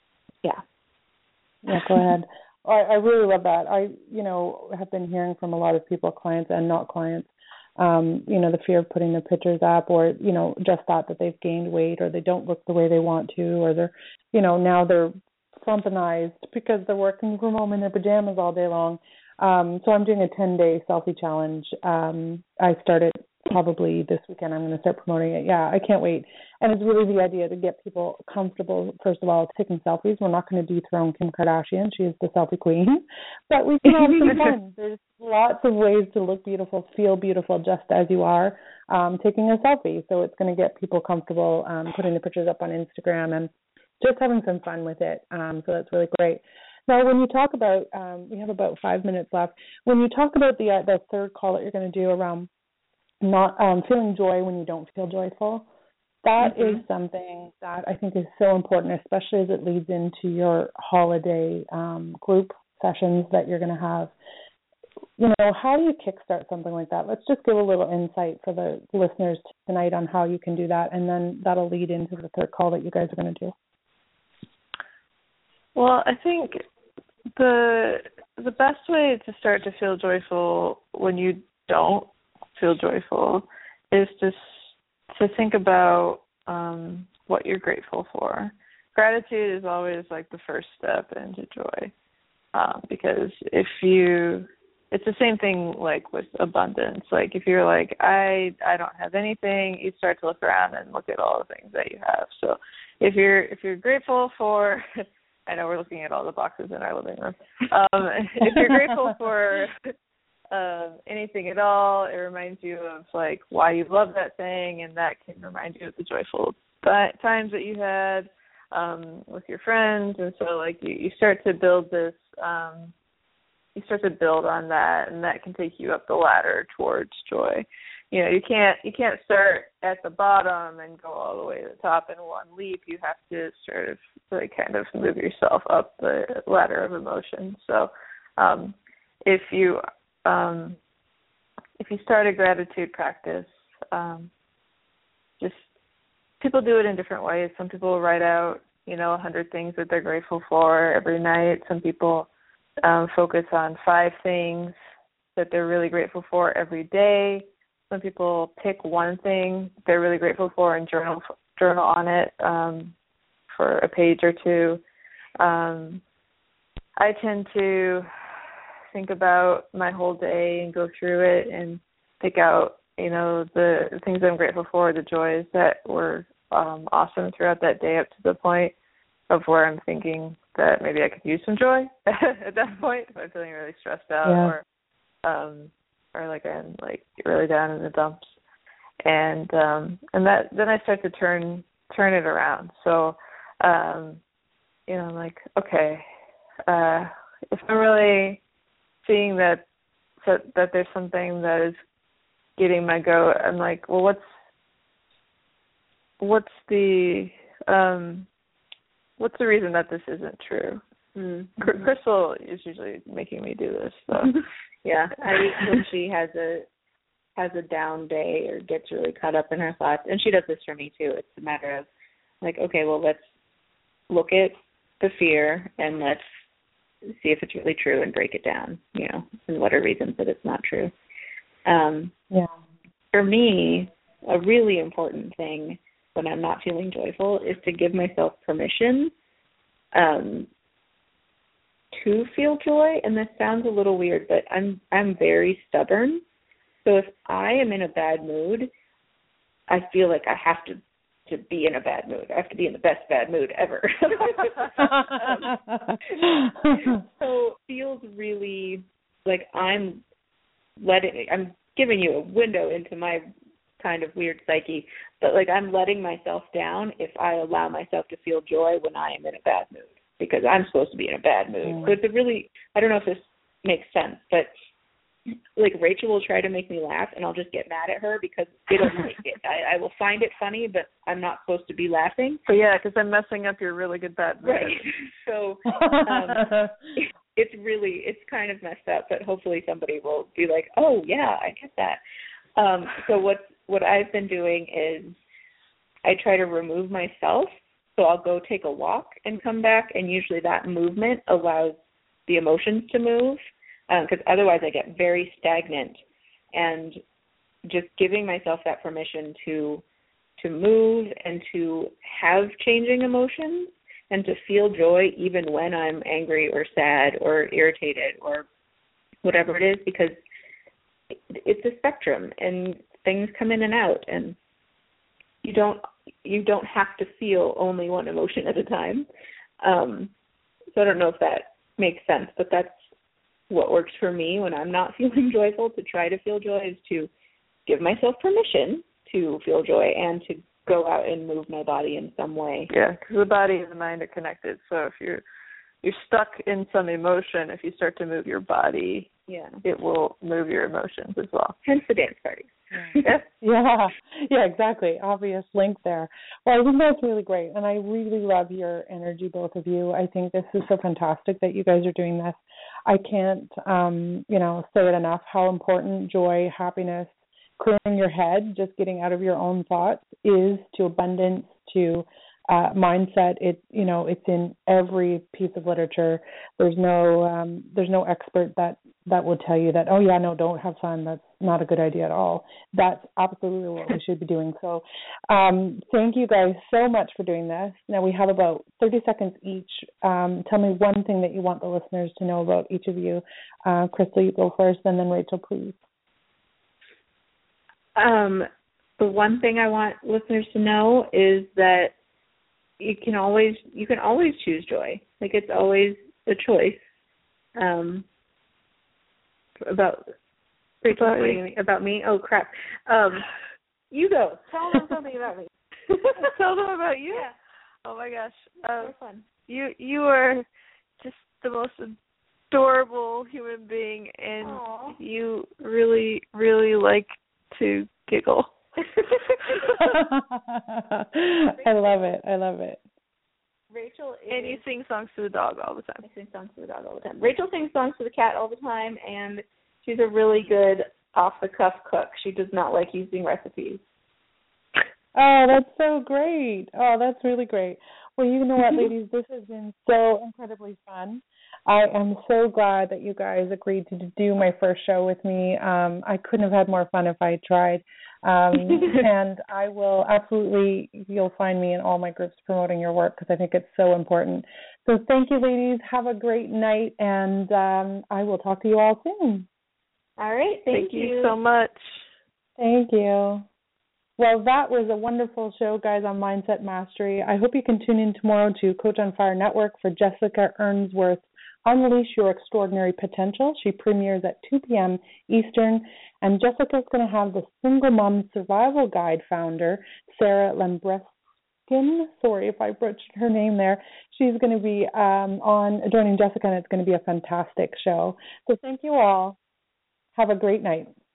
ahead. I really love that. I have been hearing from a lot of people, clients and not clients, the fear of putting their pictures up, or just that they've gained weight, or they don't look the way they want to, or they're now they're flumpinized because they're working from home in their pajamas all day long. So I'm doing a 10-day selfie challenge. I started probably this weekend. I'm going to start promoting it. Yeah, I can't wait. And it's really the idea to get people comfortable, first of all, taking selfies. We're not going to dethrone Kim Kardashian. She is the selfie queen. But we can have some fun. There's lots of ways to look beautiful, feel beautiful just as you are, taking a selfie. So it's going to get people comfortable putting the pictures up on Instagram and just having some fun with it. So that's really great. Now, when you talk about, we have about 5 minutes left. When you talk about the third call that you're going to do around not feeling joy when you don't feel joyful, that is something that I think is so important, especially as it leads into your holiday group sessions that you're going to have. How do you kickstart something like that? Let's just give a little insight for the listeners tonight on how you can do that, and then that'll lead into the third call that you guys are going to do. Well, I think the best way to start to feel joyful when you don't feel joyful is just to think about what you're grateful for. Gratitude is always like the first step into joy, because it's the same thing like with abundance. Like if you're like, I don't have anything, you start to look around and look at all the things that you have. So if you're grateful for I know we're looking at all the boxes in our living room. If you're grateful for anything at all, it reminds you of like why you love that thing, and that can remind you of the joyful times that you had with your friends. And so like you start to build this, you start to build on that, and that can take you up the ladder towards joy. You can't start at the bottom and go all the way to the top in one leap. You have to sort of like kind of move yourself up the ladder of emotion. So if you start a gratitude practice, just people do it in different ways. Some people write out 100 things that they're grateful for every night. Some people focus on 5 things that they're really grateful for every day. Some people pick one thing they're really grateful for and journal on it for a page or two. I tend to think about my whole day and go through it and pick out, the things I'm grateful for, the joys that were awesome throughout that day, up to the point of where I'm thinking that maybe I could use some joy at that point if I'm feeling really stressed out or like I'm like really down in the dumps, and that then I start to turn it around. So, I'm like, okay, if I'm really seeing that that there's something that is getting my goat, I'm like, well, what's the reason that this isn't true? Mm-hmm. Crystal is usually making me do this, so yeah. When she has a down day or gets really caught up in her thoughts, and she does this for me too. It's a matter of like, okay, well, let's look at the fear and let's see if it's really true and break it down, and what are reasons that it's not true. For me, a really important thing when I'm not feeling joyful is to give myself permission to feel joy. And this sounds a little weird, but I'm very stubborn. So if I am in a bad mood, I feel like I have to be in a bad mood. I have to be in the best bad mood ever. So it feels really like I'm giving you a window into my kind of weird psyche, but like I'm letting myself down if I allow myself to feel joy when I am in a bad mood, because I'm supposed to be in a bad mood. So it's I don't know if this makes sense, but like Rachel will try to make me laugh and I'll just get mad at her because it'll make it. I will find it funny, but I'm not supposed to be laughing. So yeah, because I'm messing up your really good bad mood. Right. So it's kind of messed up, but hopefully somebody will be like, oh yeah, I get that. So what I've been doing is I try to remove myself. So I'll go take a walk and come back, and usually that movement allows the emotions to move, because otherwise I get very stagnant. And just giving myself that permission to move and to have changing emotions and to feel joy even when I'm angry or sad or irritated or whatever it is, because it's a spectrum and things come in and out, and you don't have to feel only one emotion at a time. So I don't know if that makes sense, but that's what works for me when I'm not feeling joyful. To try to feel joy is to give myself permission to feel joy and to go out and move my body in some way. Yeah, because the body and the mind are connected. So if you're stuck in some emotion, if you start to move your body, it will move your emotions as well. Hence the dance parties. Yeah, exactly. Obvious link there. Well, I think that's really great, and I really love your energy, both of you. I think this is so fantastic that you guys are doing this. I can't, say it enough how important joy, happiness, clearing your head, just getting out of your own thoughts is to abundance, to mindset. It's in every piece of literature. There's no expert that will tell you that, oh yeah, no, don't have fun. That's not a good idea at all. That's absolutely what we should be doing. So thank you guys so much for doing this. Now we have about 30 seconds each. Tell me one thing that you want the listeners to know about each of you. Crystal, you go first, and then Rachel, please. The one thing I want listeners to know is that you can always choose joy. Like, it's always a choice. About me? Oh crap. You go. Tell them something about me. Tell them about you. Yeah. Oh my gosh. So fun. You are just the most adorable human being, and Aww. you really, really like to giggle. I love it. Rachel is... And you sing songs to the dog all the time. I sing songs to the dog all the time. Rachel sings songs to the cat all the time, and she's a really good off-the-cuff cook. She does not like using recipes. Oh, that's so great. Oh, that's really great. Well, you know what, ladies, this has been so incredibly fun. I am so glad that you guys agreed to do my first show with me. I couldn't have had more fun if I had tried. And I will absolutely, you'll find me in all my groups promoting your work, because I think it's so important. So thank you, ladies. Have a great night, and I will talk to you all soon. All right. Thank you so much. Thank you. Well, that was a wonderful show, guys, on Mindset Mastery. I hope you can tune in tomorrow to Coach on Fire Network for Jessica Earnsworth's Unleash Your Extraordinary Potential. She premieres at 2 p.m. Eastern. And Jessica's going to have the Single Mom Survival Guide founder, Sarah Lembreskin. Sorry if I butchered her name there. She's going to be joining Jessica, and it's going to be a fantastic show. So thank you all. Have a great night.